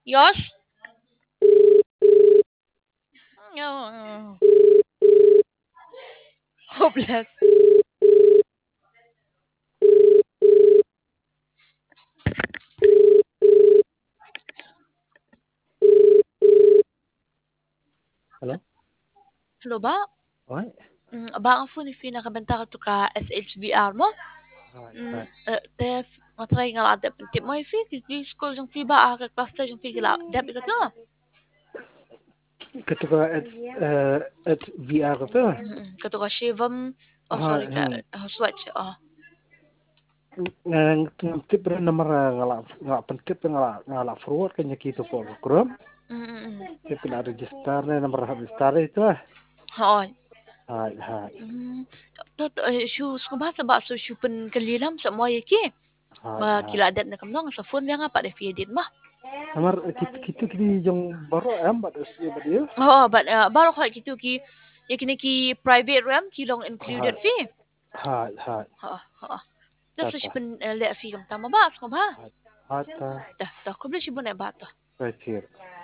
Yes? Oh, hopeless. Hello? Hello ba? Right. Ba ang phone if nakabenta ka to ka SHVR mo? Hi. Te matry nga ada penting mo if di school yung fee ba ka cluster yung fee la dab ka to. Ketika at VR itu. Kato ka Shivam oh sorry ka switch Ng tip rin na mara ngala pentip ngala forward kanya kita po krum. Tip na register na mara register itu ah. Hoy. Hai. Tot shoes ko ba sa ba so shoe pen kalilam sa mo yaki. Ba Hai. kila adat na kamdong sa phone nga pa de din ma. Namar kita kini yung baru bat dia. Oh, but baru ko gitu ki ki private RAM kilong included fee. Hai. Ha. Das Tata. ich bin le fee kam tama ba ko ba. Hata. Dah ko bli shi bune ba to. Right here.